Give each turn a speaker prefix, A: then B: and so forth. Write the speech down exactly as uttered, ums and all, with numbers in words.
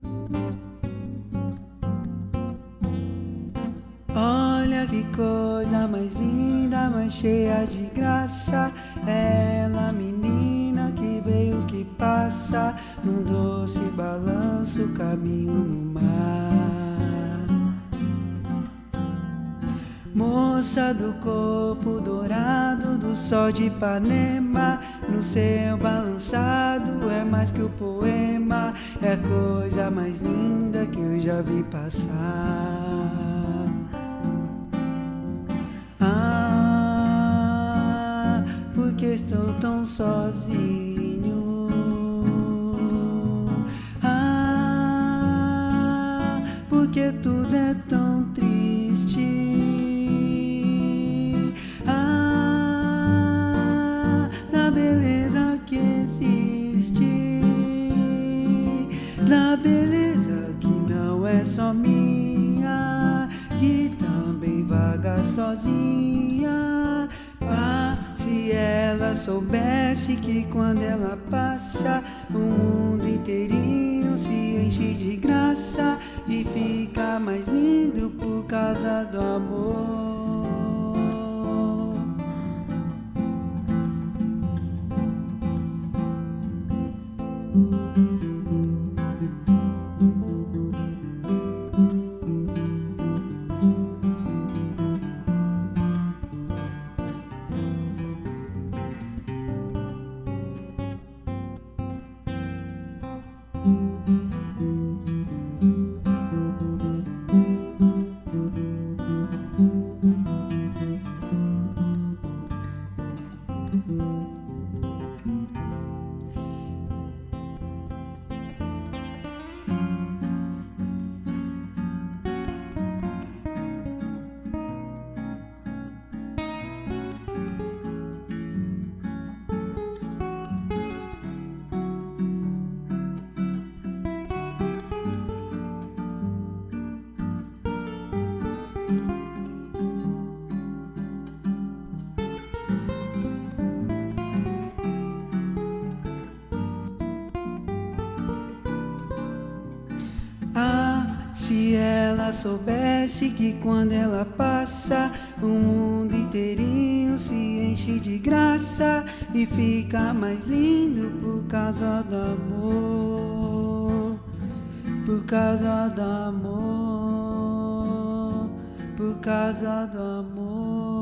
A: Olha que coisa mais linda, mais cheia de graça. Ela, menina que veio, que passa num doce balanço, caminho no mar. Moça do corpo dourado do sol de Ipanema, no céu balançado é mais que o poema, é a coisa mais linda que eu já vi passar. Ah, porque estou tão sozinho. Ah, porque tudo é tão triste. Ah, da beleza que existe, da beleza que não é só minha, que também vaga sozinha. Ah, se ela soubesse que quando ela passa, o mundo inteirinho se enche de graça e fica mais lindo por causa do amor. Ah, se ela soubesse que quando ela passa, o mundo inteirinho se enche de graça e fica mais lindo por causa do amor, por causa do amor, por causa do amor.